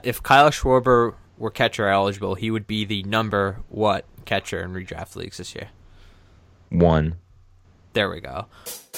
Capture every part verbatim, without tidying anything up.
if Kyle Schwarber were catcher eligible, he would be the number what catcher in redraft leagues this year? One. There we go.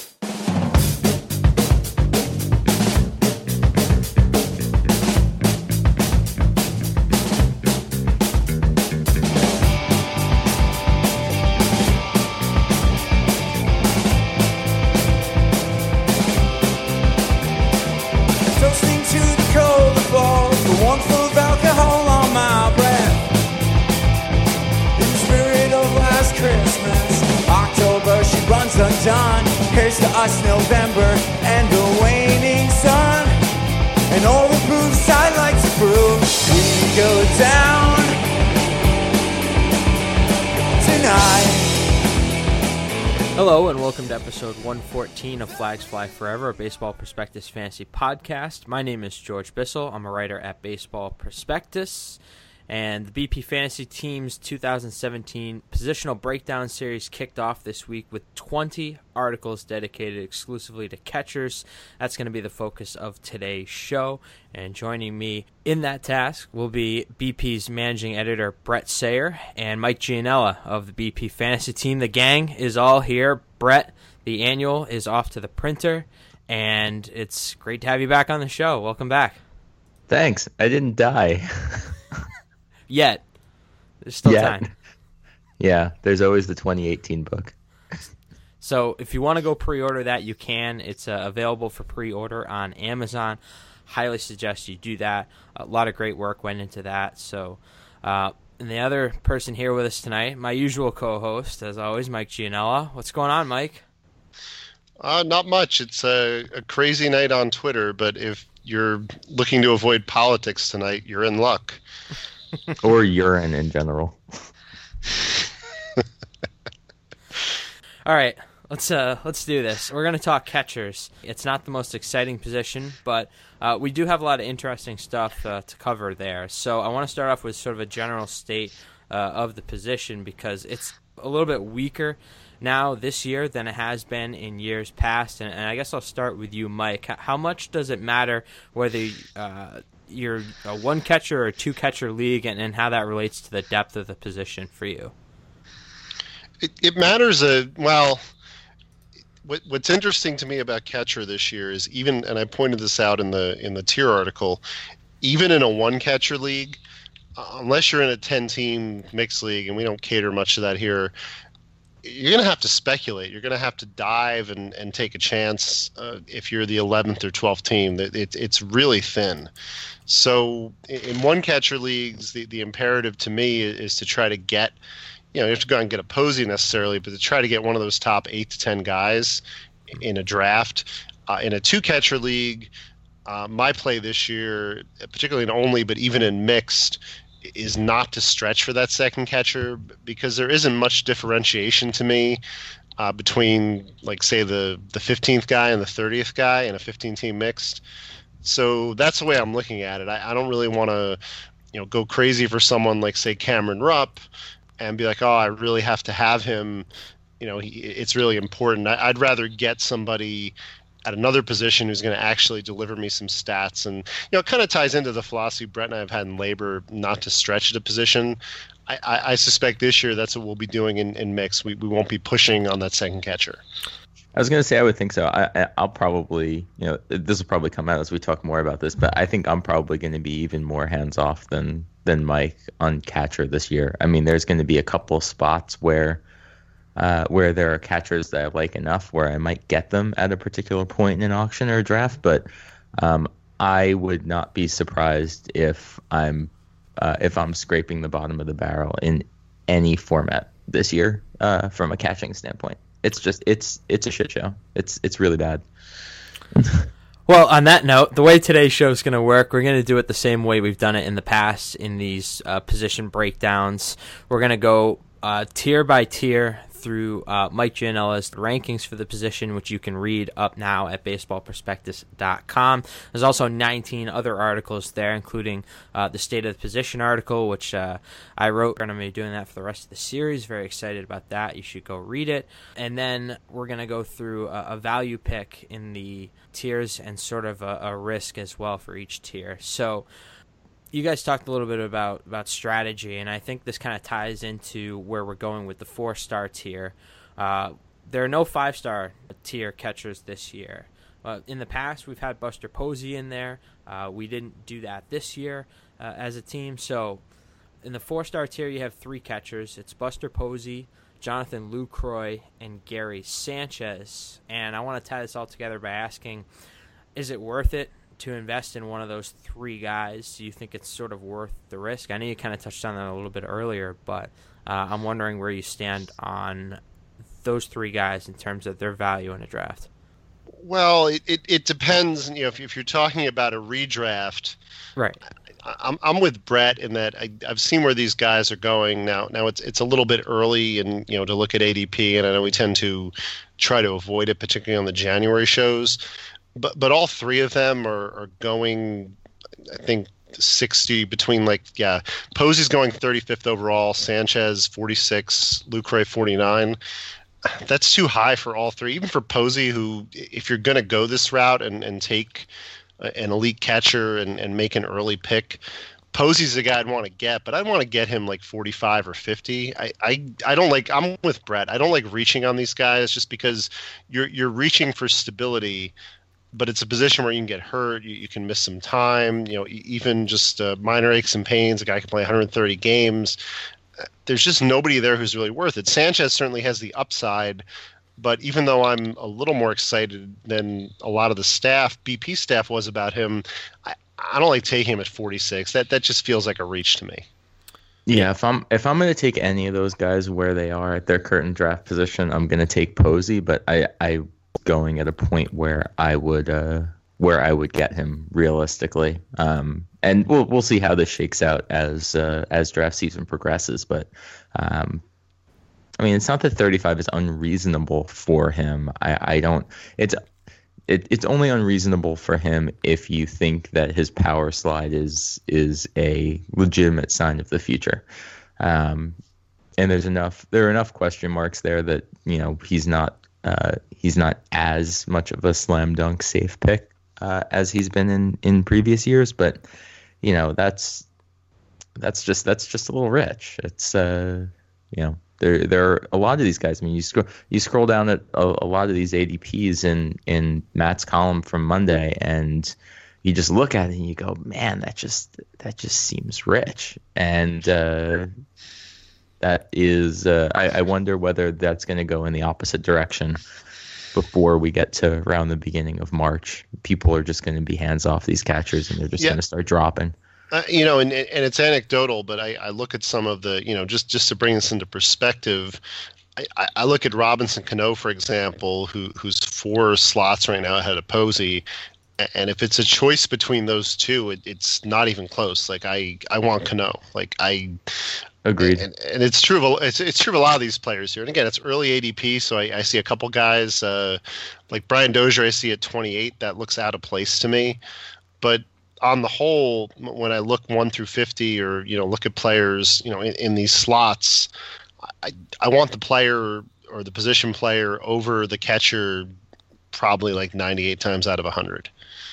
Toasting to the cold of fall, the warmth of alcohol on my breath. In the spirit of last Christmas, October she runs undone. Here's to us November and the waning sun. And all the proofs I'd like to prove, we go down tonight. Hello and welcome to episode one fourteen of Flags Fly Forever, a Baseball Prospectus fantasy podcast. My name is George Bissell. I'm a writer at Baseball Prospectus, and the B P Fantasy Team's two thousand seventeen Positional Breakdown Series kicked off this week with twenty articles dedicated exclusively to catchers. That's going to be the focus of today's show, and joining me in that task will be B P's managing editor Brett Sayer and Mike Gianella of the B P Fantasy Team. The gang is all here. Brett, the annual is off to the printer, and it's great to have you back on the show. Welcome back. Thanks. I didn't die. Yet. There's still Yet. time. Yeah, there's always the twenty eighteen book. So if you want to go pre-order that, you can. It's uh, available for pre-order on Amazon. Highly suggest you do that. A lot of great work went into that. So, uh, and the other person here with us tonight, my usual co-host, as always, Mike Gianella. What's going on, Mike? Uh, not much. It's a, a crazy night on Twitter, but if you're looking to avoid politics tonight, you're in luck. Or urine in general. All right. Let's uh let's do this. We're gonna talk catchers. It's not the most exciting position, but uh, we do have a lot of interesting stuff uh, to cover there. So I want to start off with sort of a general state uh, of the position because it's a little bit weaker now this year than it has been in years past. And, and I guess I'll start with you, Mike. How much does it matter whether uh, you're a one catcher or two catcher league, and, and how that relates to the depth of the position for you? It, it matters. Uh, well. What, what's interesting to me about catcher this year is even, and I pointed this out in the in the tier article, even in a one catcher league, uh, unless you're in a ten team mixed league, and we don't cater much to that here, you're going to have to speculate. You're going to have to dive and, and take a chance uh, if you're the eleventh or twelfth team. It, it, it's really thin. So in one catcher leagues, the, the imperative to me is to try to get, you know, you have to go out and get a Posey necessarily, but to try to get one of those top eight to ten guys in a draft. Uh, in a two-catcher league, uh, my play this year, particularly in only, but even in mixed, is not to stretch for that second catcher because there isn't much differentiation to me uh, between, like, say, the, the fifteenth guy and the thirtieth guy in a fifteen-team mixed. So that's the way I'm looking at it. I, I don't really want to, you know, go crazy for someone like, say, Cameron Rupp, and be like, oh, I really have to have him. You know, he, it's really important. I, I'd rather get somebody at another position who's going to actually deliver me some stats. And, you know, it kind of ties into the philosophy Brett and I have had in labor, not to stretch at a position. I, I, I suspect this year that's what we'll be doing in, in mix. We, we won't be pushing on that second catcher. I was going to say I would think so. I, I, I'll probably, you know, this will probably come out as we talk more about this, but I think I'm probably going to be even more hands-off than than Mike on catcher this year. I mean, there's going to be a couple spots where uh, where there are catchers that I like enough where I might get them at a particular point in an auction or a draft, but um, I would not be surprised if I'm uh, if I'm scraping the bottom of the barrel in any format this year uh, from a catching standpoint. It's just it's it's a shit show. It's it's really bad. Well, on that note, the way today's show is going to work, we're going to do it the same way we've done it in the past in these uh, position breakdowns. We're going to go uh, tier by tier through uh, Mike Gianella's rankings for the position, which you can read up now at baseball prospectus dot com. There's also nineteen other articles there, including uh, the State of the Position article, which uh, I wrote. We're going to be doing that for the rest of the series. Very excited about that. You should go read it. And then we're going to go through a, a value pick in the tiers and sort of a, a risk as well for each tier. So you guys talked a little bit about, about strategy, and I think this kind of ties into where we're going with the four-star tier. Uh, there are no five-star tier catchers this year. Uh, in the past, we've had Buster Posey in there. Uh, we didn't do that this year uh, as a team. So in the four-star tier, you have three catchers. It's Buster Posey, Jonathan Lucroy, and Gary Sanchez. And I want to tie this all together by asking, is it worth it to invest in one of those three guys? Do you think it's sort of worth the risk? I know you kind of touched on that a little bit earlier, but uh, I'm wondering where you stand on those three guys in terms of their value in a draft. Well, it, it, it depends. You know, if, if you're talking about a redraft, right? I, I'm I'm with Brett in that I, I've seen where these guys are going now. Now it's it's a little bit early, and you know, to look at A D P, and I know we tend to try to avoid it, particularly on the January shows. But but all three of them are, are going, I think, sixty between like yeah. Posey's going thirty-fifth overall, Sanchez forty-six, Lucroy forty-nine. That's too high for all three. Even for Posey, who, if you're going to go this route and, and take an elite catcher and, and make an early pick, Posey's the guy I'd want to get, but I'd want to get him like forty-five or fifty. I, I, I don't like, I'm with Brett. I don't like reaching on these guys just because you're, you're reaching for stability, but it's a position where you can get hurt. You, you can miss some time, you know, even just uh, minor aches and pains. A guy can play one hundred thirty games. There's just nobody there who's really worth it. Sanchez certainly has the upside, but even though I'm a little more excited than a lot of the staff, B P staff was about him, I, I don't like taking him at forty-six. That that just feels like a reach to me. Yeah, if I'm if I'm going to take any of those guys where they are at their current draft position, I'm going to take Posey, but I I going at a point where I would uh, where I would get him realistically. Um, and we'll we'll see how this shakes out as uh, as draft season progresses. But um, I mean, it's not that thirty-five is unreasonable for him. I, I don't. It's it, it's only unreasonable for him if you think that his power slide is is a legitimate sign of the future. Um, and there's enough there are enough question marks there that you know he's not uh, he's not as much of a slam dunk safe pick uh, as he's been in, in previous years. But you know that's that's just that's just a little rich. It's uh, you know. There, there are a lot of these guys. I mean, you scroll, you scroll down at a, a lot of these A D Ps in, in Matt's column from Monday, and you just look at it and you go, "Man, that just that just seems rich." And uh, that is, uh, I, I wonder whether that's going to go in the opposite direction before we get to around the beginning of March. People are just going to be hands off these catchers, and they're just yeah. going to start dropping. Uh, you know, and and it's anecdotal, but I, I look at some of the, you know, just, just to bring this into perspective, I, I look at Robinson Cano, for example, who who's four slots right now ahead of Posey, and if it's a choice between those two, it, it's not even close. Like I, I want Cano. Like I, agreed. And, and it's true of it's it's true of a lot of these players here. And again, it's early A D P, so I, I see a couple guys uh, like Brian Dozier. I see at twenty-eight. That looks out of place to me, but on the whole, when I look one through fifty, or you know, look at players, you know, in, in these slots, I I want the player or the position player over the catcher, probably like ninety-eight times out of a hundred.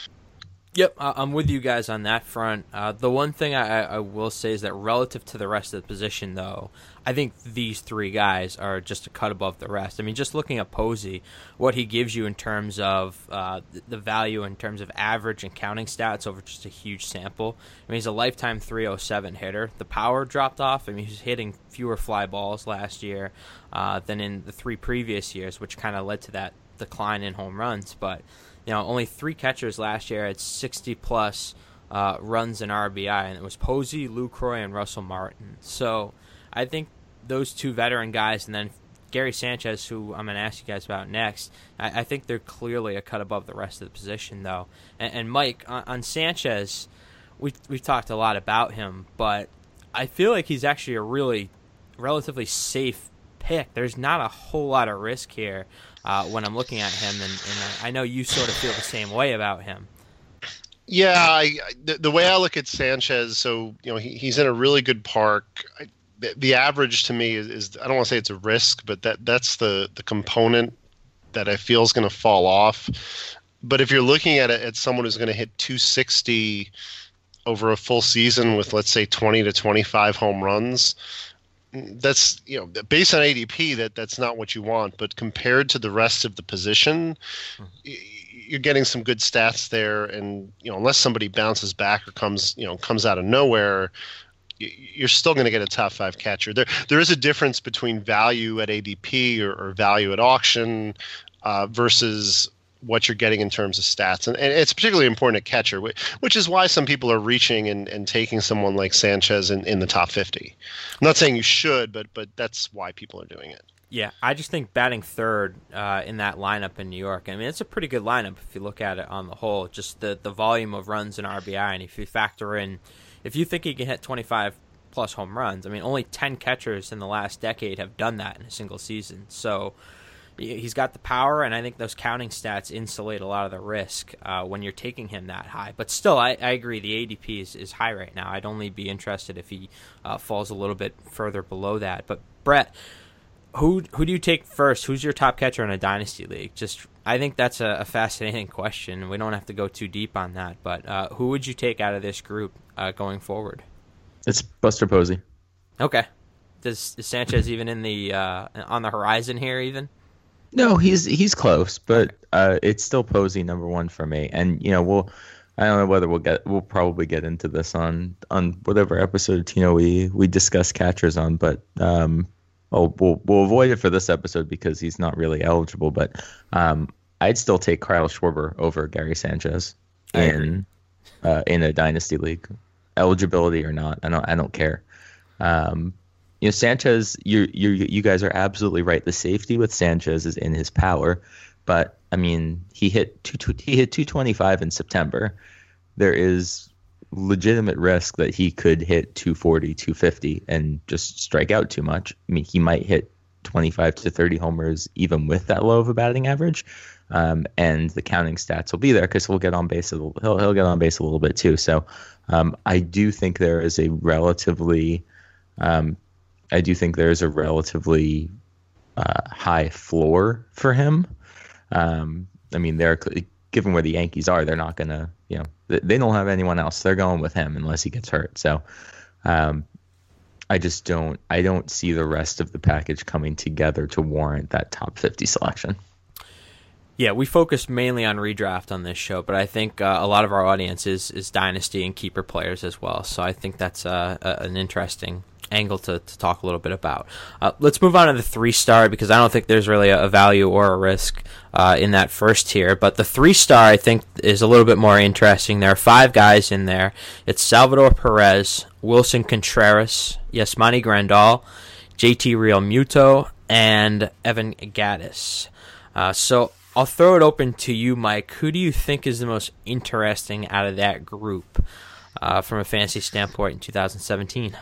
Yep, I'm with you guys on that front. Uh, the one thing I, I will say is that relative to the rest of the position, though, I think these three guys are just a cut above the rest. I mean, just looking at Posey, what he gives you in terms of uh, the value in terms of average and counting stats over just a huge sample. I mean, he's a lifetime three oh seven hitter. The power dropped off. I mean, he's hitting fewer fly balls last year uh, than in the three previous years, which kind of led to that decline in home runs. But you know, only three catchers last year had sixty plus uh, runs and R B I, and it was Posey, Lucroy, and Russell Martin. So I think those two veteran guys, and then Gary Sanchez, who I'm going to ask you guys about next, I, I think they're clearly a cut above the rest of the position, though. And, and Mike, on, on Sanchez, we we've talked a lot about him, but I feel like he's actually a really relatively safe pick. There's not a whole lot of risk here uh, when I'm looking at him, and, and I know you sort of feel the same way about him. Yeah, I, the, the way I look at Sanchez, so you know he, he's in a really good park. I, the, the average to me is, is I don't want to say it's a risk, but that that's the the component that I feel is going to fall off. But if you're looking at it at someone who's going to hit two sixty over a full season with, let's say, twenty to twenty-five home runs, that's, you know, based on A D P, that that's not what you want. But compared to the rest of the position, you're getting some good stats there. And, you know, unless somebody bounces back or comes, you know, comes out of nowhere, you're still going to get a top five catcher. There, there is a difference between value at A D P or, or value at auction uh, versus what you're getting in terms of stats. And, and it's particularly important at catcher, which, which is why some people are reaching and, and taking someone like Sanchez in, in the top fifty. I'm not saying you should, but but that's why people are doing it. Yeah, I just think batting third uh, in that lineup in New York, I mean, it's a pretty good lineup if you look at it on the whole, just the, the volume of runs and R B I. And if you factor in, if you think he can hit twenty-five plus home runs, I mean, only ten catchers in the last decade have done that in a single season. So he's got the power, and I think those counting stats insulate a lot of the risk uh, when you're taking him that high. But still, I, I agree, the A D P is, is high right now. I'd only be interested if he uh, falls a little bit further below that. But, Brett, who who do you take first? Who's your top catcher in a dynasty league? Just, I think that's a, a fascinating question. We don't have to go too deep on that. But uh, who would you take out of this group uh, going forward? It's Buster Posey. Okay. Does is Sanchez even in the uh, on the horizon here even? No, he's he's close, but uh, it's still Posey number one for me. And you know, we'll I don't know whether we'll get we'll probably get into this on on whatever episode of Tino we we discuss catchers on, but um, oh, we'll we'll avoid it for this episode because he's not really eligible. But um, I'd still take Kyle Schwarber over Gary Sanchez in uh, in a dynasty league, eligibility or not. I don't I don't care. Um, You know, Sanchez, you you you guys are absolutely right. The safety with Sanchez is in his power, but I mean, he hit two, he hit two twenty-five in September. There is legitimate risk that he could hit two forty, two fifty and just strike out too much. I mean, he might hit twenty-five to thirty homers even with that low of a batting average, um, and the counting stats will be there because he'll get on base. A little, he'll he'll get on base a little bit too. So um, I do think there is a relatively um, I do think there's a relatively uh, high floor for him. Um, I mean, they're given where the Yankees are, they're not going to, you know, they don't have anyone else. They're going with him unless he gets hurt. So um, I just don't, I don't see the rest of the package coming together to warrant that top fifty selection. Yeah, we focus mainly on redraft on this show, but I think uh, a lot of our audience is, is dynasty and keeper players as well. So I think that's uh, a, an interesting angle to, to talk a little bit about. Uh, let's move on to the three-star because I don't think there's really a, a value or a risk uh, in that first tier. But the three-star, I think, is a little bit more interesting. There are five guys in there. It's Salvador Perez, Wilson Contreras, Yasmani Grandal, J T Realmuto, and Evan Gattis. Uh, so I'll throw it open to you, Mike. Who do you think is the most interesting out of that group uh, from a fantasy standpoint in two thousand seventeen?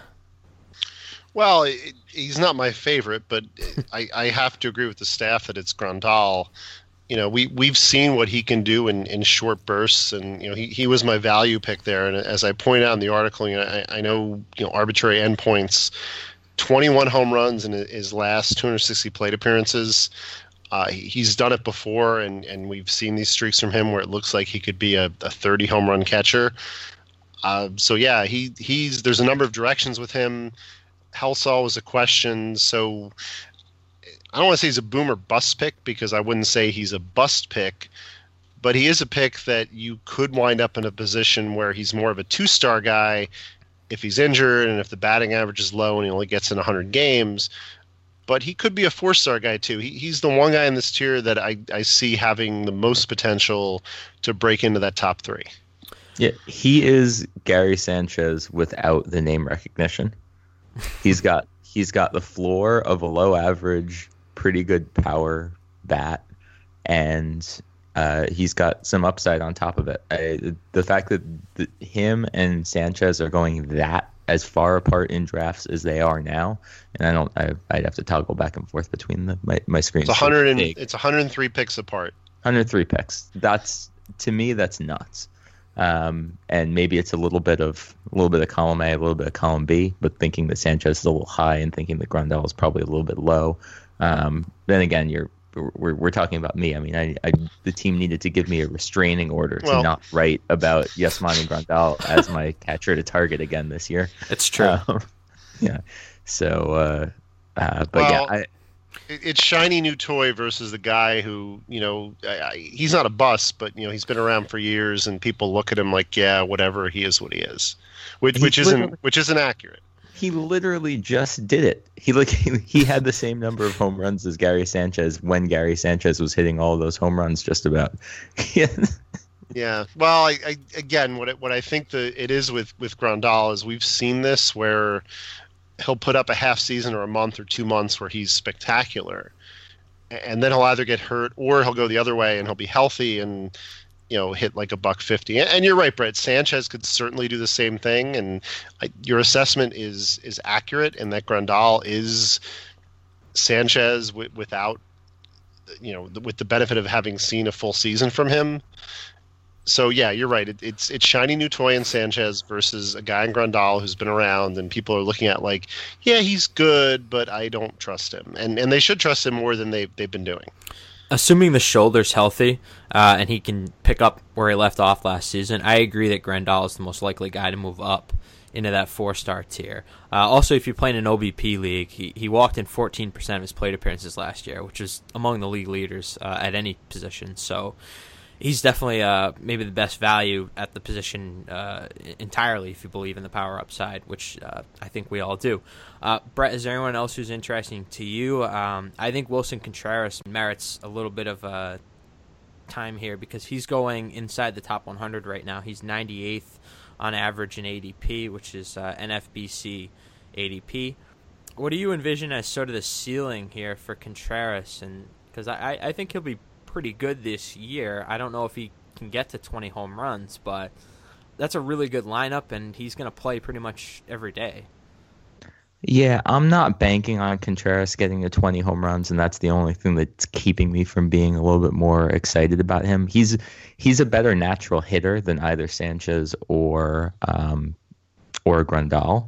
Well, it, he's not my favorite, but I, I have to agree with the staff that it's Grandal. You know, we, we've seen what he can do in, in short bursts, and, you know, he, he was my value pick there. And as I point out in the article, you know, I, I know, you know, arbitrary endpoints, twenty-one home runs in his last two hundred sixty plate appearances. Uh, he's done it before, and, and we've seen these streaks from him where it looks like he could be a, a thirty home run catcher. Uh, so, yeah, he he's there's a number of directions with him. Helsall was a question, so I don't want to say he's a boom or bust pick because I wouldn't say he's a bust pick, but he is a pick that you could wind up in a position where he's more of a two-star guy if he's injured and if the batting average is low and he only gets in one hundred games. But he could be a four-star guy too. He, he's the one guy in this tier that I, I see having the most potential to break into that top three. Yeah, he is Gary Sanchez without the name recognition. He's got he's got the floor of a low average, pretty good power bat, and uh, he's got some upside on top of it. I, the fact that the, him and Sanchez are going that as far apart in drafts as they are now, and I don't, I, I'd have to toggle back and forth between the, my my screens. It's one hundred and, it's one hundred three picks apart. one hundred three picks. That's to me, that's nuts. Um, and maybe it's a little bit of a little bit of column A, a little bit of column B, but thinking that Sanchez is a little high and thinking that Grandal is probably a little bit low. Um, then again, you're we're we're talking about me. I mean, I, I the team needed to give me a restraining order to Well, not write about Yasmani Grandal as my catcher to target again this year. It's true. Um, yeah. So, uh, uh, but well, yeah, I, it- it's shiny new toy versus the guy who, you know, I, I, he's not a bust, but you know, he's been around for years, and people look at him like, yeah, whatever, he is what he is, which He's which isn't literally- which isn't accurate. he literally just did it. He like he had the same number of home runs as Gary Sanchez when Gary Sanchez was hitting all those home runs just about. Yeah. Well, I, I again, what it, what I think the it is with with Grandal is we've seen this where he'll put up a half season or a month or two months where he's spectacular, and then he'll either get hurt or he'll go the other way and he'll be healthy and, you know, hit like a buck fifty. And you're right, Brett. Sanchez could certainly do the same thing, and I, your assessment is is accurate, and that Grandal is Sanchez w- without, you know, with the benefit of having seen a full season from him. So yeah, you're right. It, it's it's shiny new toy in Sanchez versus a guy in Grandal who's been around, and people are looking at like, yeah, he's good, but I don't trust him, and and they should trust him more than they they've been doing. Assuming the shoulder's healthy uh, and he can pick up where he left off last season, I agree that Grandal is the most likely guy to move up into that four-star tier. Uh, also, if you play in an O B P league, he, he walked in fourteen percent of his plate appearances last year, which is among the league leaders uh, at any position. So he's definitely uh, maybe the best value at the position uh, entirely if you believe in the power upside, which uh, I think we all do. Uh, Brett, is there anyone else who's interesting to you? Um, I think Wilson Contreras merits a little bit of uh, time here because he's going inside the top one hundred right now. He's ninety-eighth on average in A D P, which is uh, N F B C A D P. What do you envision as sort of the ceiling here for Contreras? And because I, I think he'll be pretty good this year. I don't know if he can get to twenty home runs, but that's a really good lineup, and he's going to play pretty much every day. Yeah, I'm not banking on Contreras getting to twenty home runs, and that's the only thing that's keeping me from being a little bit more excited about him. He's he's a better natural hitter than either Sanchez or um, or Grandal,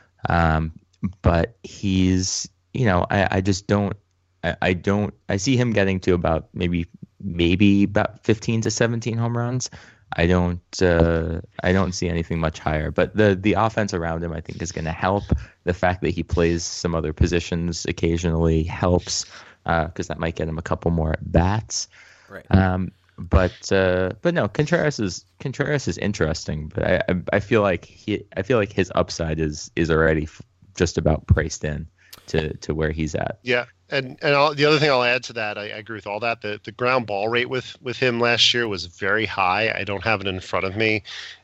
um, but he's you know I, I just don't I, I don't I see him getting to about maybe maybe about fifteen to seventeen home runs. I don't uh, I don't see anything much higher, but the the offense around him I think is going to help. The fact that he plays some other positions occasionally helps because uh, that might get him a couple more at bats. Right. Um, but uh, but no, Contreras is Contreras is interesting, but I, I I feel like he I feel like his upside is is already f- just about priced in to to where he's at. Yeah. And and I'll, the other thing I'll add to that, I, I agree with all that. The the ground ball rate with, with him last year was very high. I don't have it in front of me.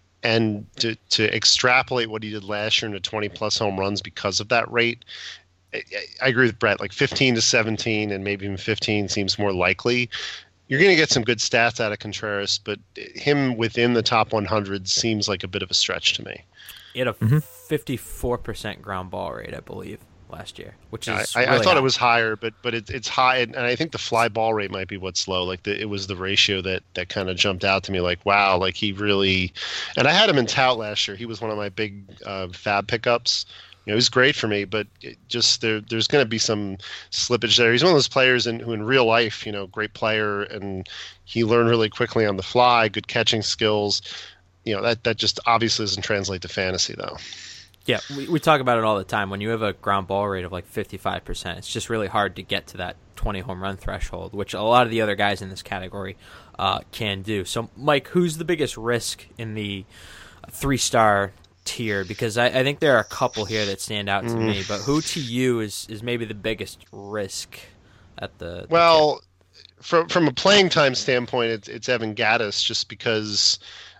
And to, to extrapolate what he did last year into twenty plus home runs because of that rate, I, I agree with Brett. Like fifteen to seventeen and maybe even fifteen seems more likely. You're going to get some good stats out of Contreras, but him within the top one hundred seems like a bit of a stretch to me. He had a Mhm. fifty-four percent ground ball rate, I believe, last year, which I, is I, really I thought high. it was higher, but but it, it's high, and, and I think the fly ball rate might be what's low. Like the, it was the ratio that that kind of jumped out to me. Like wow, like he really. And I had him in tout last year. He was one of my big uh, fab pickups. You know, he was great for me, but it just there there's going to be some slippage there. He's one of those players in, who, in real life, you know, great player, and he learned really quickly on the fly, good catching skills. You know, that that just obviously doesn't translate to fantasy though. Yeah, we, we talk about it all the time. When you have a ground ball rate of like fifty-five percent, it's just really hard to get to that twenty home run threshold, which a lot of the other guys in this category uh, can do. So, Mike, who's the biggest risk in the three-star tier? Because I, I think there are a couple here that stand out to Mm. me, but who to you is, is maybe the biggest risk at the, the Well, from from a playing time standpoint, it's it's Evan Gattis, just because.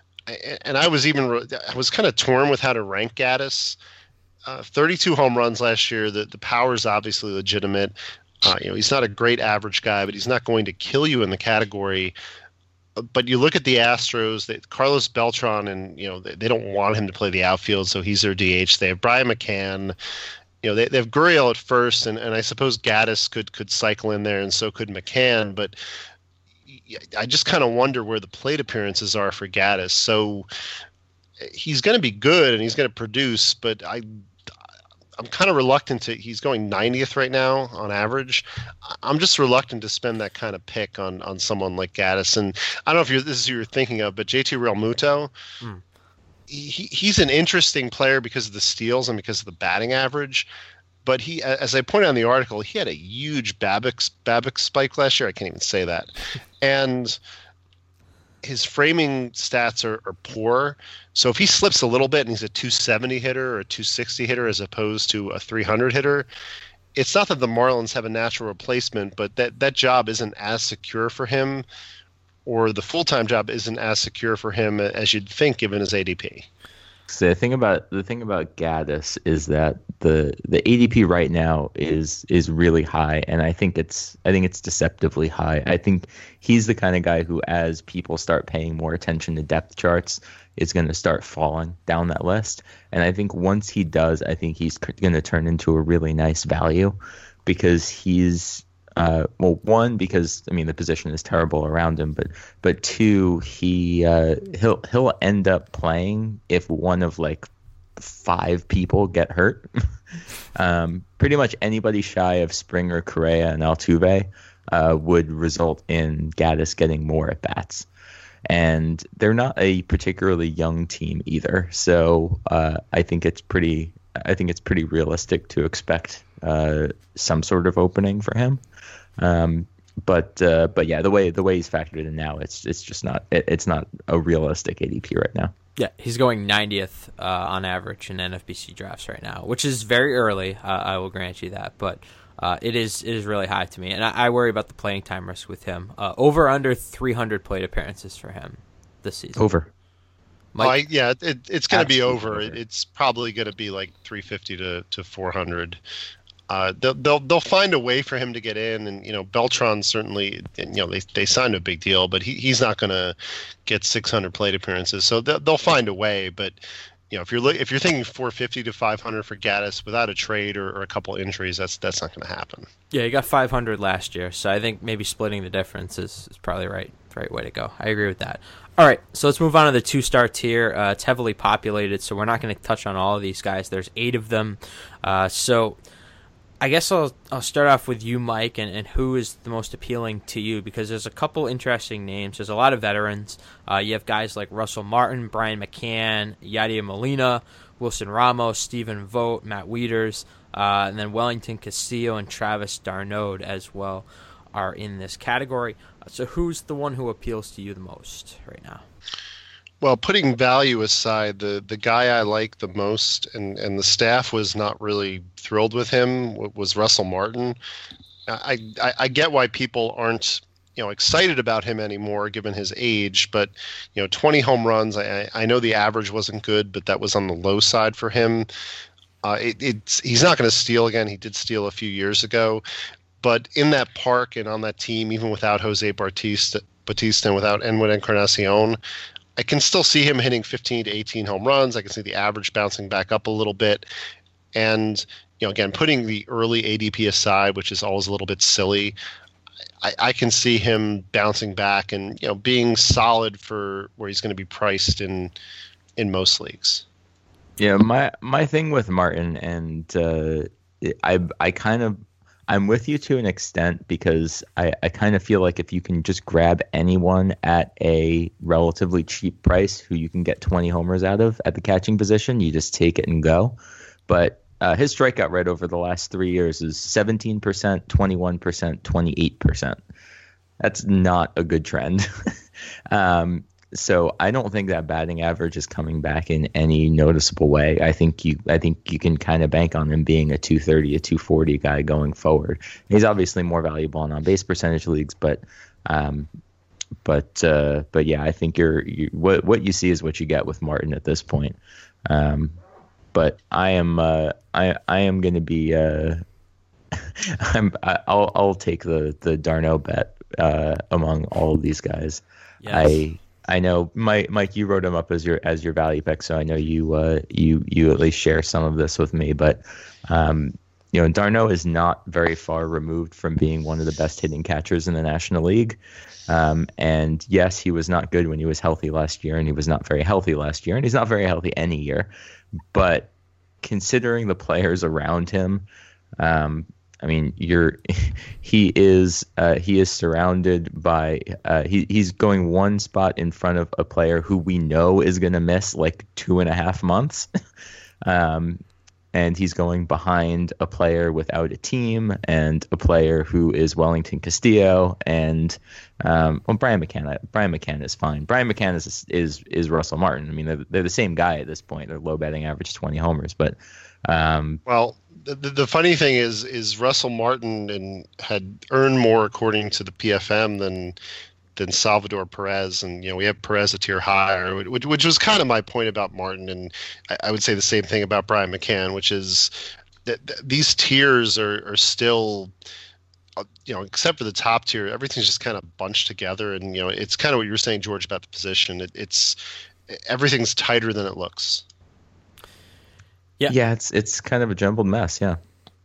And I was even I was kind of torn with how to rank Gattis. Uh, thirty-two home runs last year. The the power is obviously legitimate. Uh, you know, he's not a great average guy, but he's not going to kill you in the category. But you look at the Astros, they, Carlos Beltran, and you know they, they don't want him to play the outfield, so he's their D H. They have Brian McCann. You know, they, they have Gurriel at first, and, and I suppose Gattis could could cycle in there, and so could McCann. But I just kind of wonder where the plate appearances are for Gattis. So he's going to be good and he's going to produce, but I I'm kind of reluctant to. He's going ninetieth right now on average. I'm just reluctant to spend that kind of pick on on someone like Gaddis. And I don't know if you're, this is who you're thinking of, but J T Realmuto. Mm. He he's an interesting player because of the steals and because of the batting average. But he, as I pointed out in the article, he had a huge Babbitt Babbitt spike last year. I can't even say that, and his framing stats are, are poor. So if he slips a little bit and he's a two seventy hitter or a two sixty hitter as opposed to a three hundred hitter, it's not that the Marlins have a natural replacement, but that, that job isn't as secure for him, or the full-time job isn't as secure for him as you'd think given his A D P. So the thing about the thing about Gaddis is that the the A D P right now is is really high, and I think it's I think it's deceptively high. I think he's the kind of guy who, as people start paying more attention to depth charts, is going to start falling down that list. And I think once he does, I think he's going to turn into a really nice value, because he's Uh, well, one, because I mean the position is terrible around him, but but two, he uh, he'll he'll end up playing if one of like five people get hurt. um, pretty much anybody shy of Springer, Correa, and Altuve uh, would result in Gaddis getting more at bats, and they're not a particularly young team either. So uh, I think it's pretty I think it's pretty realistic to expect uh, some sort of opening for him. Um, but uh, but yeah, the way the way he's factored in now, it's it's just not it, it's not a realistic A D P right now. Yeah, he's going ninetieth uh, on average in N F B C drafts right now, which is very early. Uh, I will grant you that, but uh, it is it is really high to me, and I, I worry about the playing time risk with him. Uh, over under three hundred plate appearances for him this season. Over. Oh, I, yeah, it, it's going to be over. over. It, it's probably going to be like three fifty to, to four hundred. Uh, they'll, they'll they'll find a way for him to get in, and you know Beltran certainly, you know they they signed a big deal, but he he's not going to get six hundred plate appearances, so they'll, they'll find a way. But you know if you're look, if you're thinking four fifty to five hundred for Gaddis without a trade or, or a couple injuries, that's that's not going to happen. Yeah, he got five hundred last year, so I think maybe splitting the difference is, is probably right the right way to go. I agree with that. All right, so let's move on to the two-star tier. Uh, it's heavily populated, so we're not going to touch on all of these guys. There's eight of them, uh, so. I guess I'll I'll start off with you, Mike, and, and who is the most appealing to you, because there's a couple interesting names. There's a lot of veterans. Uh, you have guys like Russell Martin, Brian McCann, Yadier Molina, Wilson Ramos, Stephen Vogt, Matt Wieters, uh, and then Wellington Castillo and Travis d'Arnaud as well are in this category. So who's the one who appeals to you the most right now? Well, putting value aside, the, the guy I like the most, and, and the staff was not really thrilled with him, was Russell Martin. I, I, I get why people aren't you know excited about him anymore given his age, but you know twenty home runs. I, I know the average wasn't good, but that was on the low side for him. Uh, it, it's he's not going to steal again. He did steal a few years ago, but in that park and on that team, even without Jose Bautista, Bautista and without Edwin Encarnacion, I can still see him hitting fifteen to eighteen home runs. I can see the average bouncing back up a little bit. And, you know, again, putting the early A D P aside, which is always a little bit silly, I, I can see him bouncing back and, you know, being solid for where he's going to be priced in in most leagues. Yeah, my my thing with Martin, and uh, I I kind of I'm with you to an extent, because I, I kind of feel like if you can just grab anyone at a relatively cheap price who you can get twenty homers out of at the catching position, you just take it and go. But uh, his strikeout rate over the last three years is seventeen percent, twenty-one percent, twenty-eight percent. That's not a good trend. um, so I don't think that batting average is coming back in any noticeable way. I think you I think you can kind of bank on him being a two thirty, a two forty guy going forward. He's obviously more valuable in on-base percentage leagues, but um, but uh, but yeah, I think you're you, what what you see is what you get with Martin at this point. Um, but I am uh, I I am going to be uh, I'm I'll I'll take the the d'Arnaud bet uh, among all of these guys. Yes. I. I know, Mike, Mike, you wrote him up as your as your value pick, so I know you uh, you you at least share some of this with me. But um, you know, d'Arnaud is not very far removed from being one of the best hitting catchers in the National League. Um, and yes, he was not good when he was healthy last year, and he was not very healthy last year, and he's not very healthy any year. But considering the players around him, um, I mean, you're he is uh, he is surrounded by uh, he he's going one spot in front of a player who we know is going to miss like two and a half months, um, and he's going behind a player without a team and a player who is Wellington Castillo and um, well Brian McCann. Brian McCann is fine. Brian McCann is is is Russell Martin. I mean, they're they're the same guy at this point. They're low batting average, twenty homers, but um, well. The, the funny thing is, is Russell Martin and had earned more according to the P F M than than Salvador Perez, and you know we have Perez a tier higher, which, which was kind of my point about Martin, and I, I would say the same thing about Brian McCann, which is that, that these tiers are, are still, uh, you know, except for the top tier, everything's just kind of bunched together, and you know it's kind of what you were saying, George, about the position. It, it's everything's tighter than it looks. Yeah, yeah, it's it's kind of a jumbled mess. Yeah,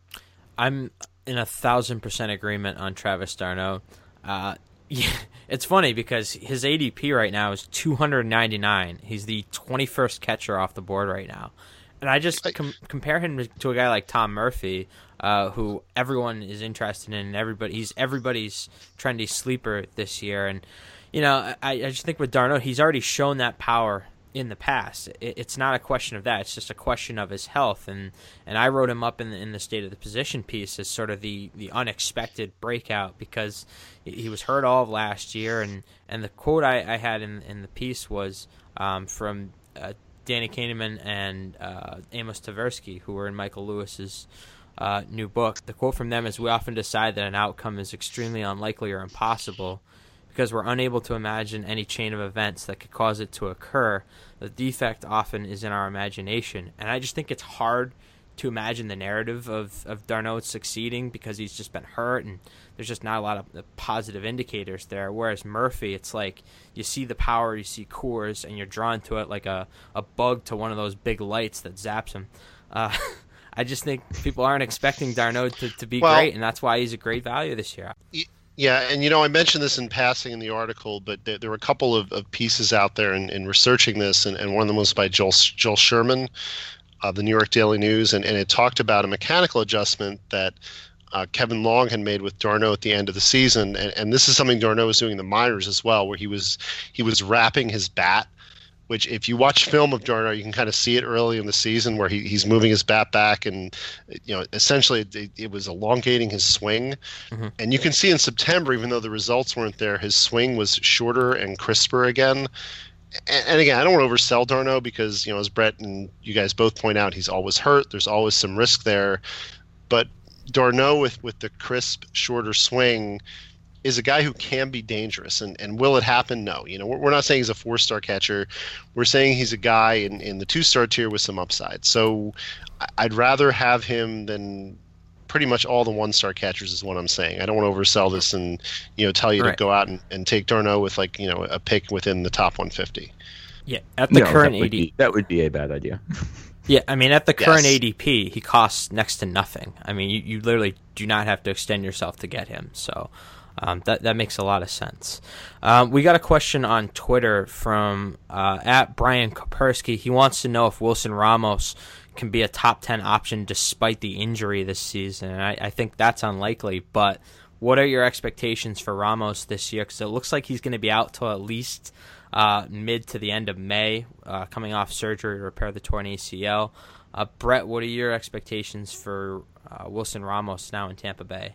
I'm in a thousand percent agreement on Travis d'Arnaud. Uh, yeah, it's funny because his A D P right now is two hundred ninety-nine. He's the twenty-first catcher off the board right now, and I just com- compare him to a guy like Tom Murphy, uh, who everyone is interested in. And everybody, he's everybody's trendy sleeper this year, and you know, I, I just think with d'Arnaud, he's already shown that power in the past. It, it's not a question of that. It's just a question of his health. And, and I wrote him up in the, in the state of the position piece as sort of the, the unexpected breakout because he was hurt all of last year. And, and the quote I, I had in, in the piece was um, from uh, Danny Kahneman and uh, Amos Tversky, who were in Michael Lewis's uh, new book. The quote from them is, "We often decide that an outcome is extremely unlikely or impossible because we're unable to imagine any chain of events that could cause it to occur. The defect often is in our imagination." And I just think it's hard to imagine the narrative of, of d'Arnaud succeeding because he's just been hurt and there's just not a lot of positive indicators there. Whereas Murphy, it's like you see the power, you see Coors, and you're drawn to it like a, a bug to one of those big lights that zaps him. Uh, I just think people aren't expecting d'Arnaud to, to be well, great, and that's why he's a great value this year. Y- Yeah, and you know, I mentioned this in passing in the article, but there, there were a couple of, of pieces out there in, in researching this, and, and one of them was by Joel, Joel Sherman, uh, the New York Daily News, and, and it talked about a mechanical adjustment that uh, Kevin Long had made with d'Arnaud at the end of the season, and, and this is something d'Arnaud was doing in the minors as well, where he was he was wrapping his bat, which if you watch film of d'Arnaud, you can kind of see it early in the season where he, he's moving his bat back and, you know, essentially it, it was elongating his swing. Mm-hmm. And you can see in September, even though the results weren't there, his swing was shorter and crisper again. And, and again, I don't want to oversell d'Arnaud because, you know, as Brett and you guys both point out, he's always hurt. There's always some risk there. But d'Arnaud with, with the crisp, shorter swing is a guy who can be dangerous. And, and will it happen? No. You know, we're, we're not saying he's a four-star catcher. We're saying he's a guy in, in the two-star tier with some upside. So I'd rather have him than pretty much all the one-star catchers is what I'm saying. I don't want to oversell this and, you know, tell you right. to go out and, and take d'Arnaud with, like, you know, a pick within the top one fifty. Yeah, at the no, current that would, A D P. Be, that would be a bad idea. Yeah, I mean, at the current yes. A D P, he costs next to nothing. I mean, you, you literally do not have to extend yourself to get him. So um, that that makes a lot of sense. Um, we got a question on Twitter from uh, at Brian Kopersky. He wants to know if Wilson Ramos can be a top ten option despite the injury this season. And I, I think that's unlikely. But what are your expectations for Ramos this year? Because it looks like he's going to be out till at least uh, mid to the end of May, uh, coming off surgery to repair the torn A C L. Uh, Brett, what are your expectations for uh, Wilson Ramos now in Tampa Bay?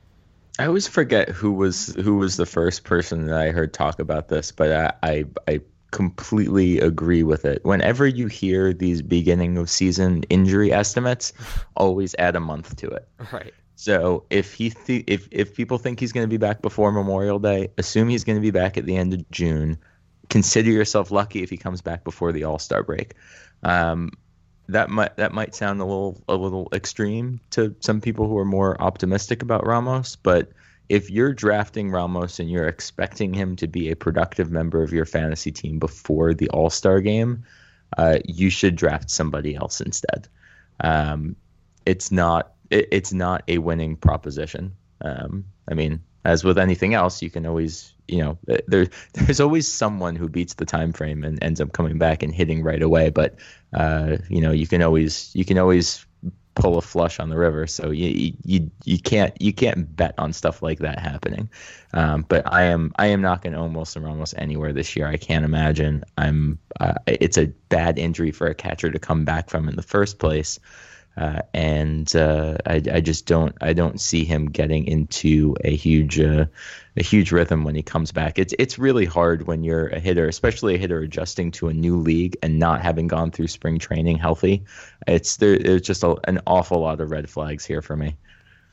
I always forget who was who was the first person that I heard talk about this, but I I, I completely agree with it. Whenever you hear these beginning of season injury estimates, always add a month to it. Right. So if he th- if if people think he's going to be back before Memorial Day, assume he's going to be back at the end of June. Consider yourself lucky if he comes back before the All-Star break. Um, that might that might sound a little a little extreme to some people who are more optimistic about Ramos, but if you're drafting Ramos and you're expecting him to be a productive member of your fantasy team before the All-Star game, uh, you should draft somebody else instead. Um, it's not it, it's not a winning proposition. Um, I mean, as with anything else, you can always, you know, there there's always someone who beats the time frame and ends up coming back and hitting right away. But uh, you know, you can always you can always pull a flush on the river. So you you you can't you can't bet on stuff like that happening. Um, but I am I am not going to almost or almost anywhere this year. I can't imagine. I'm uh, it's a bad injury for a catcher to come back from in the first place. Uh, and uh, I, I just don't I don't see him getting into a huge uh, a huge rhythm when he comes back. It's it's really hard when you're a hitter, especially a hitter adjusting to a new league and not having gone through spring training healthy. It's there. There's just a, an awful lot of red flags here for me.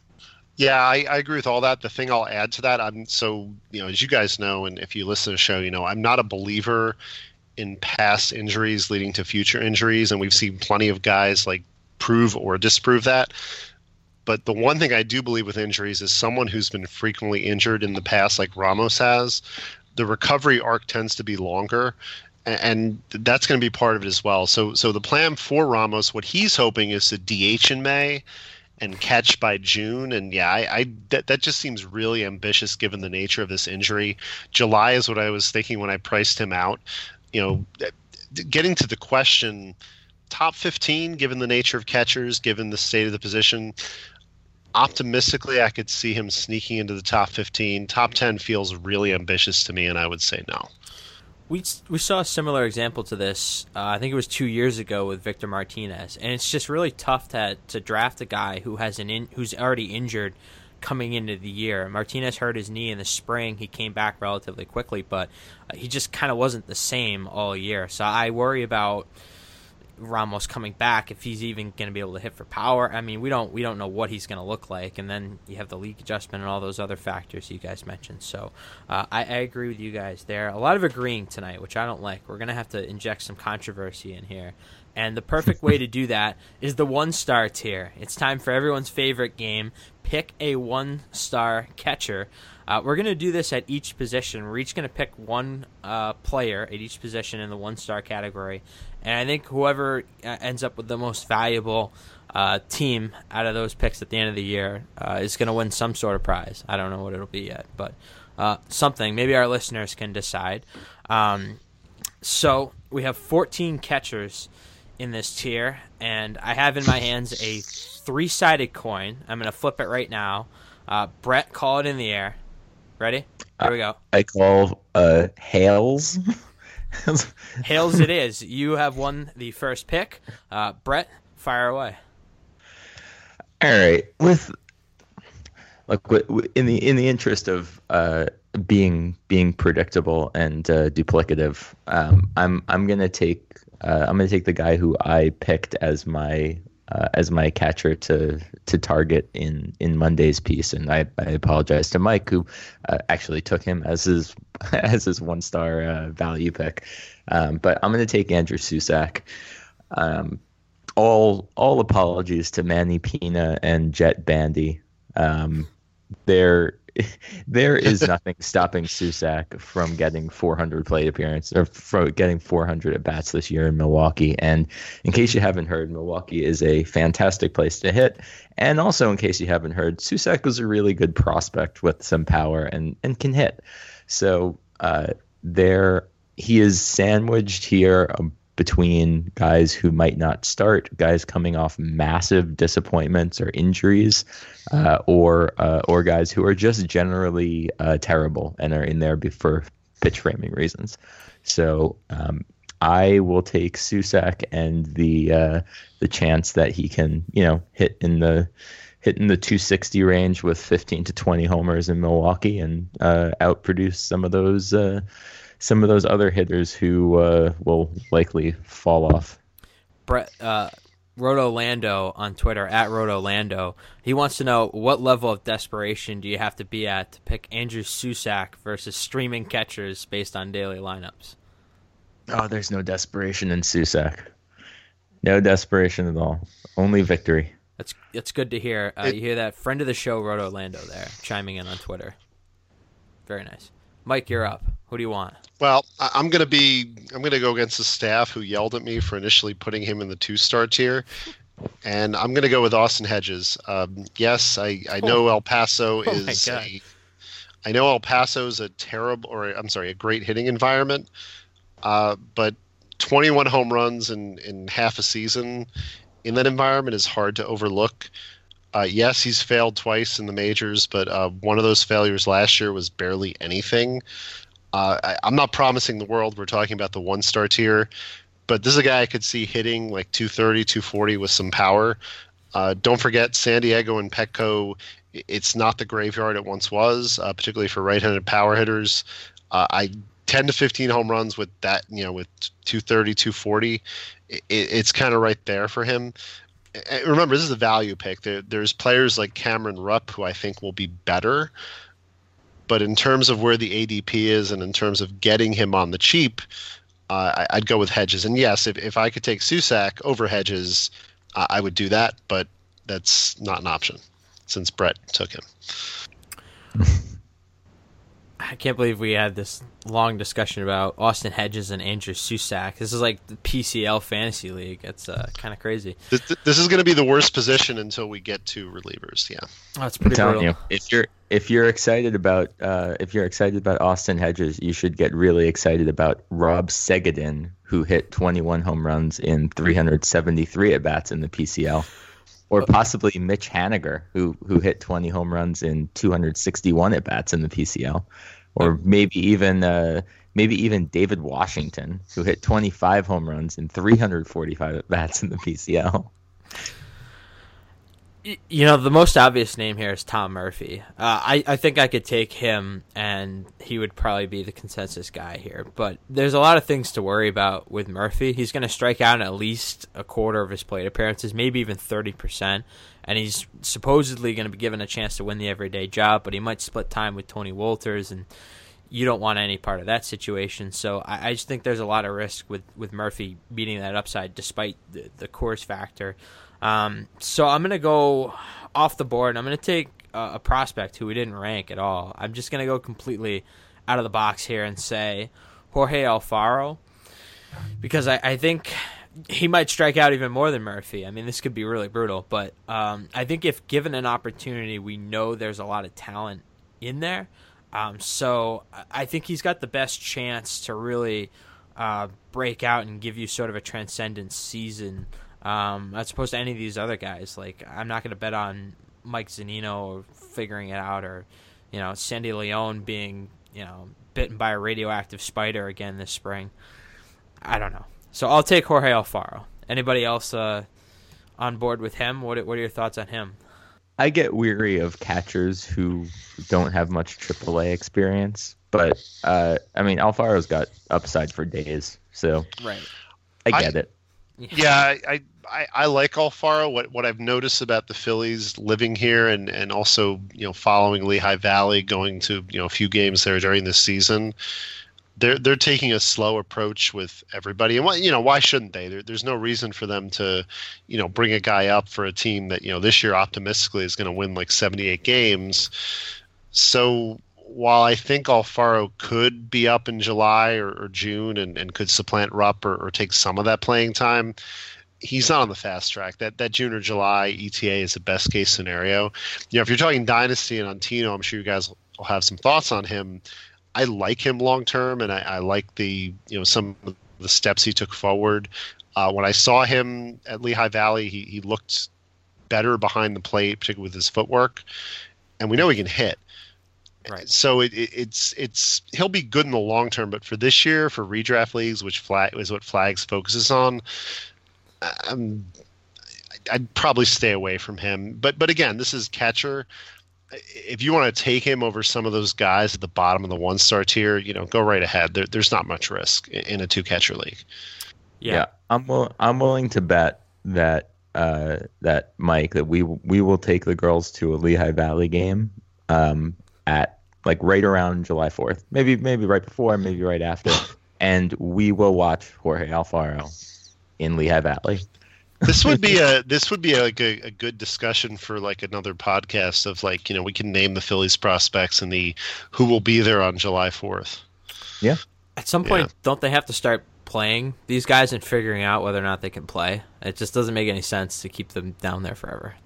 Yeah, I, I agree with all that. The thing I'll add to that, I'm so you know, as you guys know, and if you listen to the show, you know, I'm not a believer in past injuries leading to future injuries, and we've seen plenty of guys like prove or disprove that. But the one thing I do believe with injuries is someone who's been frequently injured in the past, like Ramos has, the recovery arc tends to be longer, and that's going to be part of it as well. So, so the plan for Ramos, what he's hoping is to D H in May and catch by June. And yeah, I, I that, that just seems really ambitious given the nature of this injury. July is what I was thinking when I priced him out. You know, getting to the question, top fifteen, given the nature of catchers, given the state of the position, optimistically, I could see him sneaking into the top fifteen. Top ten feels really ambitious to me, and I would say no. We we saw a similar example to this, uh, I think it was two years ago with Victor Martinez, and it's just really tough to to draft a guy who has an in, who's already injured coming into the year. Martinez hurt his knee in the spring. He came back relatively quickly, but uh, he just kind of wasn't the same all year. So I worry about Ramos coming back, if he's even going to be able to hit for power. I mean, we don't we don't know what he's going to look like, and then you have the league adjustment and all those other factors you guys mentioned. So uh, I, I agree with you guys there. A lot of agreeing tonight, which I don't like. We're going to have to inject some controversy in here, and the perfect way to do that is the one-star tier. It's time for everyone's favorite game. Pick a one-star catcher. Uh, we're going to do this at each position. We're each going to pick one uh, player at each position in the one-star category. And I think whoever ends up with the most valuable uh, team out of those picks at the end of the year uh, is going to win some sort of prize. I don't know what it'll be yet, but uh, something. Maybe our listeners can decide. Um, so we have fourteen catchers in this tier, and I have in my hands a three-sided coin. I'm going to flip it right now. Uh, Brett, call it in the air. Ready? Here we go. I call uh, Hales. Hales it is. You have won the first pick. Uh, Brett, fire away. All right. With like in the in the interest of uh, being being predictable and uh, duplicative, um, I'm I'm gonna take uh, I'm gonna take the guy who I picked as my uh, as my catcher to to target in, in Monday's piece, and I, I apologize to Mike, who uh, actually took him as his as his one star uh, value pick. Um, but I'm going to take Andrew Susac. Um, all all apologies to Manny Pina and Jet Bandy. Um, there there is nothing stopping Susac from getting four hundred plate appearances or from getting four hundred at bats this year in Milwaukee. And in case you haven't heard, Milwaukee is a fantastic place to hit. And also, in case you haven't heard, Susac was a really good prospect with some power and, and can hit. So uh, there he is sandwiched here um, between guys who might not start, guys coming off massive disappointments or injuries, uh, or uh, or guys who are just generally uh, terrible and are in there for pitch framing reasons. So um, I will take Susac and the uh, the chance that he can, you know, hit in the hit in the two sixty range with fifteen to twenty homers in Milwaukee and uh, outproduce some of those. Uh, some of those other hitters who uh, will likely fall off. Brett, uh, Rotolando on Twitter, at Rotolando, he wants to know, what level of desperation do you have to be at to pick Andrew Susac versus streaming catchers based on daily lineups? Oh, there's no desperation in Susac. No desperation at all. Only victory. That's that's good to hear. Uh, It, you hear that? Friend of the show, Rotolando, there, chiming in on Twitter. Very nice. Mike, you're up. Who do you want? Well, I- I'm going to be I'm going to go against the staff who yelled at me for initially putting him in the two-star tier, and I'm going to go with Austin Hedges. Um, yes, I, I know El Paso Oh my is God. a I know El Paso's a terrible, or I'm sorry, a great hitting environment, uh, but twenty-one home runs in, in half a season in that environment is hard to overlook. Uh, yes, he's failed twice in the majors, but uh, one of those failures last year was barely anything. Uh, I, I'm not promising the world. We're talking about the one-star tier, but this is a guy I could see hitting like two thirty, two forty with some power. Uh, don't forget, San Diego and Petco, it's not the graveyard it once was, uh, particularly for right-handed power hitters. Uh, I ten to fifteen home runs with that, you know, with two thirty, two forty, it, it's kind of right there for him. And remember, this is a value pick. There, there's players like Cameron Rupp who I think will be better, but in terms of where the A D P is and in terms of getting him on the cheap, uh, I, I'd go with Hedges. And yes, if, if I could take Susac over Hedges, uh, I would do that, but that's not an option since Brett took him. I can't believe we had this long discussion about Austin Hedges and Andrew Susac. This is like the P C L fantasy league. It's uh, kind of crazy. This, this is going to be the worst position until we get to relievers. Yeah, oh, that's pretty I'm brutal. telling you, if you're if you're excited about uh, if you're excited about Austin Hedges, you should get really excited about Rob Segedin, who hit twenty-one home runs in three hundred seventy-three at bats in the P C L. Or possibly Mitch Haniger, who who hit twenty home runs in two hundred sixty-one at bats in the P C L, or maybe even uh, maybe even David Washington, who hit twenty-five home runs in three hundred forty-five at bats in the P C L. You know, the most obvious name here is Tom Murphy. Uh, I, I think I could take him, and he would probably be the consensus guy here. But there's a lot of things to worry about with Murphy. He's going to strike out in at least a quarter of his plate appearances, maybe even thirty percent. And he's supposedly going to be given a chance to win the everyday job, but he might split time with Tony Wolters, and you don't want any part of that situation. So I, I just think there's a lot of risk with, with Murphy beating that upside despite the, the Coors factor. Um, so I'm going to go off the board, and I'm going to take uh, a prospect who we didn't rank at all. I'm just going to go completely out of the box here and say Jorge Alfaro, because I, I think he might strike out even more than Murphy. I mean, this could be really brutal, but um, I think if given an opportunity, we know there's a lot of talent in there. Um, so I think he's got the best chance to really uh, break out and give you sort of a transcendent season, Um, as opposed to any of these other guys. Like, I'm not going to bet on Mike Zunino or figuring it out, or, you know, Sandy Leon being, you know, bitten by a radioactive spider again this spring. I don't know. So I'll take Jorge Alfaro. Anybody else uh, on board with him? What What are your thoughts on him? I get weary of catchers who don't have much triple A experience, but uh, I mean, Alfaro's got upside for days, so right. I get I, it. Yeah, I, I I like Alfaro. What what I've noticed about the Phillies living here and, and also, you know, following Lehigh Valley, going to, you know, a few games there during this season, they're they're taking a slow approach with everybody. And why, you know, why shouldn't they? There, there's no reason for them to, you know, bring a guy up for a team that, you know, this year optimistically is going to win like seventy-eight games. So while I think Alfaro could be up in July or, or June and, and could supplant Rupp or, or take some of that playing time, he's not on the fast track. That that June or July E T A is the best case scenario. You know, if you're talking Dynasty and on Tino, I'm sure you guys will have some thoughts on him. I like him long term, and I, I like the you know some of the steps he took forward. Uh, when I saw him at Lehigh Valley, he he looked better behind the plate, particularly with his footwork, and we know he can hit. Right. So it, it, it's it's he'll be good in the long term, but for this year, for redraft leagues, which flag is what Flags focuses on, um, I'd probably stay away from him. But but again, this is catcher. If you want to take him over some of those guys at the bottom of the one star tier, you know, go right ahead. There, there's not much risk in a two catcher league. Yeah, yeah I'm will, I'm willing to bet that uh, that Mike that we we will take the girls to a Lehigh Valley game um, at. Like right around July fourth, maybe maybe right before, maybe right after, and we will watch Jorge Alfaro in Lehigh Valley. This would be a this would be a, like a, a good discussion for like another podcast of like, you know, we can name the Phillies prospects and the who will be there on July fourth. Yeah. At some point, Yeah. don't they have to start playing these guys and figuring out whether or not they can play? It just doesn't make any sense to keep them down there forever, though.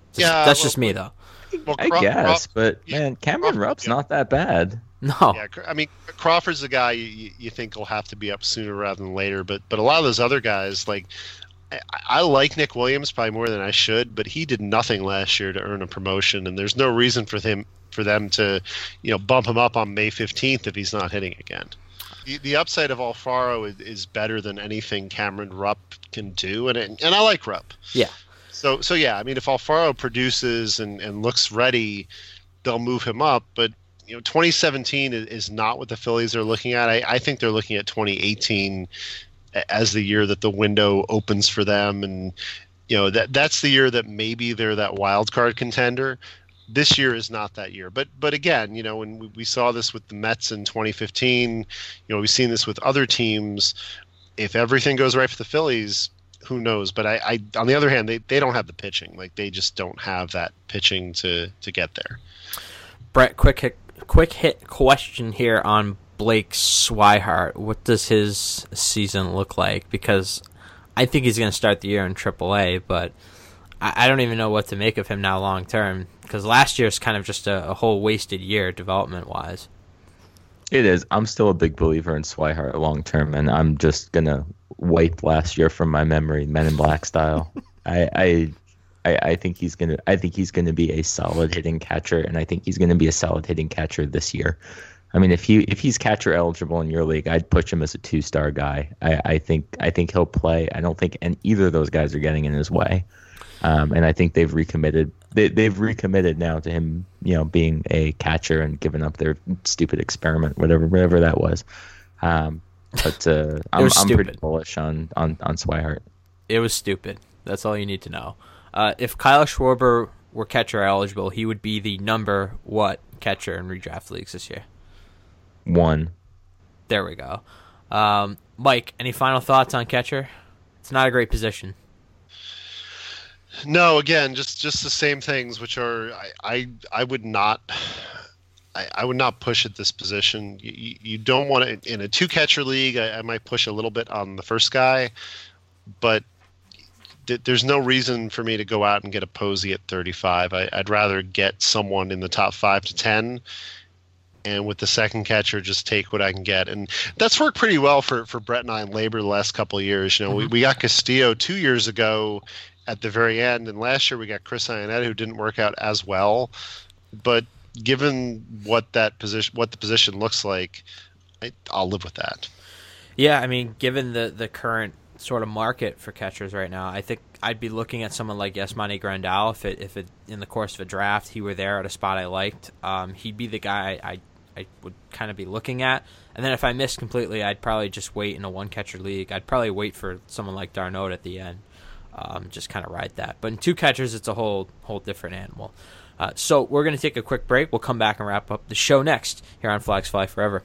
Just, Yeah, that's well, just me though. Well, I Craw- guess, Craw- but yeah, man, Cameron Crawford, Rupp's yeah. not that bad. No. Yeah, I mean Crawford's the guy you, you think will have to be up sooner rather than later, but but a lot of those other guys, like I, I like Nick Williams probably more than I should, but he did nothing last year to earn a promotion, and there's no reason for him for them to, you know, bump him up on May fifteenth if he's not hitting again. The, the upside of Alfaro is, is better than anything Cameron Rupp can do, and it, and I like Rupp. Yeah. So so yeah, I mean if Alfaro produces and, and looks ready, they'll move him up, but you know, twenty seventeen is, is not what the Phillies are looking at. I, I think they're looking at twenty eighteen as the year that the window opens for them, and you know that that's the year that maybe they're that wild card contender. This year is not that year, but but again, you know, when we, we saw this with the Mets in twenty fifteen, you know, we've seen this with other teams. If everything goes right for the Phillies, who knows? But I, I on the other hand, they, they don't have the pitching. Like they just don't have that pitching to to get there. Brett, quick hit, quick hit question here on Blake Swihart. What does his season look like? Because I think he's going to start the year in triple A, but I, I don't even know what to make of him now long term. Because last year is kind of just a, a whole wasted year development wise. It is. I'm still a big believer in Swihart long term, and I'm just gonna wipe last year from my memory, Men in Black style. I, I I I think he's gonna I think he's gonna be a solid hitting catcher, and I think he's gonna be a solid hitting catcher this year. I mean, if he if he's catcher eligible in your league, I'd push him as a two star guy. I, I think I think he'll play. I don't think and either of those guys are getting in his way. Um, and I think they've recommitted. They, they've recommitted now to him, you know, being a catcher and giving up their stupid experiment, whatever, whatever that was. Um, but uh, I'm, I'm pretty bullish on on on Swihart. It was stupid. That's all you need to know. Uh, if Kyle Schwarber were catcher eligible, he would be the number what catcher in redraft leagues this year? One. There we go. Um, Mike, any final thoughts on catcher? It's not a great position. No, again, just just the same things, which are I I, I would not I, I would not push at this position. You, you don't want to in a two catcher league. I, I might push a little bit on the first guy, but th- there's no reason for me to go out and get a Posey at thirty-five. I, I'd rather get someone in the top five to ten. And with the second catcher, just take what I can get. And that's worked pretty well for, for Brett and I in labor the last couple of years. You know, mm-hmm. we, we got Castillo two years ago at the very end, and last year we got Chris Iannetta, who didn't work out as well. But given what that position, what the position looks like, I, I'll live with that. Yeah, I mean, given the, the current sort of market for catchers right now, I think I'd be looking at someone like Yasmani Grandal. If it if it in the course of a draft he were there at a spot I liked, um, he'd be the guy I I would kind of be looking at. And then if I missed completely, I'd probably just wait in a one catcher league. I'd probably wait for someone like Darnold at the end. Um, just kind of ride that. But in two catchers, it's a whole whole different animal. Uh, so we're going to take a quick break. We'll come back and wrap up the show next here on Flags Fly Forever.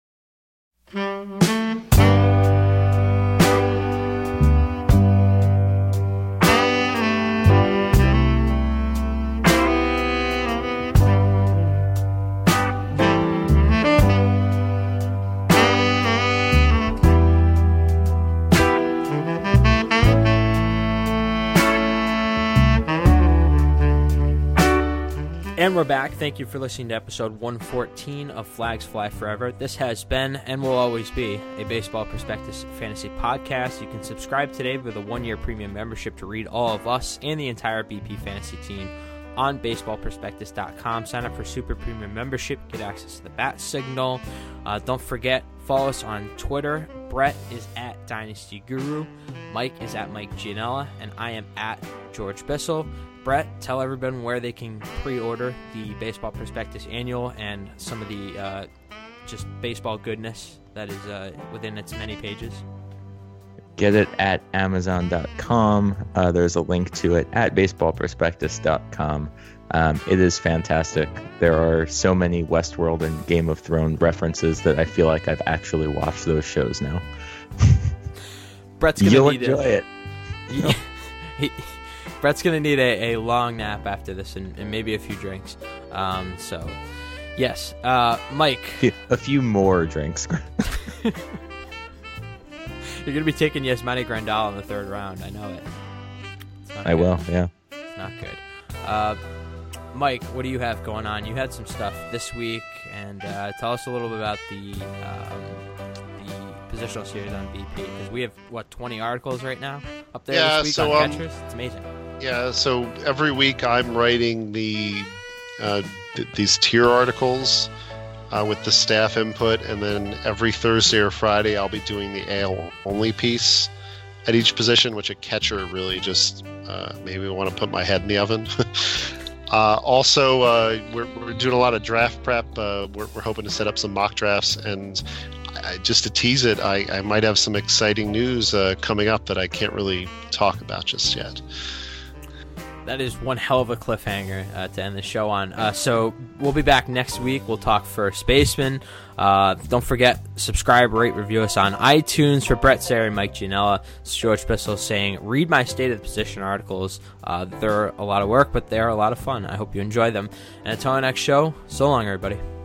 And we're back. Thank you for listening to episode one fourteen of Flags Fly Forever. This has been, and will always be, a Baseball Prospectus fantasy podcast. You can subscribe today with a one-year premium membership to read all of us and the entire B P fantasy team on baseball prospectus dot com. Sign up for super premium membership. Get access to the bat signal. Uh, don't forget, follow us on Twitter. Brett is at Dynasty Guru. Mike is at Mike Gianella. And I am at George Bissell. Brett, tell everyone where they can pre-order the Baseball Prospectus Annual and some of the uh, just baseball goodness that is uh, within its many pages. Get it at amazon dot com. Uh, there's a link to it at baseball prospectus dot com. Um, it is fantastic. There are so many Westworld and Game of Thrones references that I feel like I've actually watched those shows now. Brett's gonna You'll need enjoy it. it. he, Brett's going to need a, a long nap after this and, and maybe a few drinks. Um, so, yes. Uh, Mike. A few more drinks. You're going to be taking Yasmani Grandal in the third round. I know it. I good. will, yeah. It's not good. Uh, Mike, what do you have going on? You had some stuff this week, and uh, tell us a little bit about the um, the positional series on B P, because we have, what, twenty articles right now up there Yeah, this week so, on um, catchers? It's amazing. Yeah, so every week I'm writing the uh, th- these tier articles uh, with the staff input, and then every Thursday or Friday I'll be doing the A L only piece at each position, which a catcher really just uh, made me want to put my head in the oven. uh, also, uh, we're, we're doing a lot of draft prep. Uh, we're, we're hoping to set up some mock drafts, and I, just to tease it, I, I might have some exciting news uh, coming up that I can't really talk about just yet. That is one hell of a cliffhanger uh, to end the show on. Uh, so we'll be back next week. We'll talk first baseman. Uh, don't forget, subscribe, rate, review us on iTunes. For Brett Sayre and Mike Gianella, it's George Bissell saying, read my State of the Position articles. Uh, they're a lot of work, but they're a lot of fun. I hope you enjoy them. And until our next show, so long, everybody.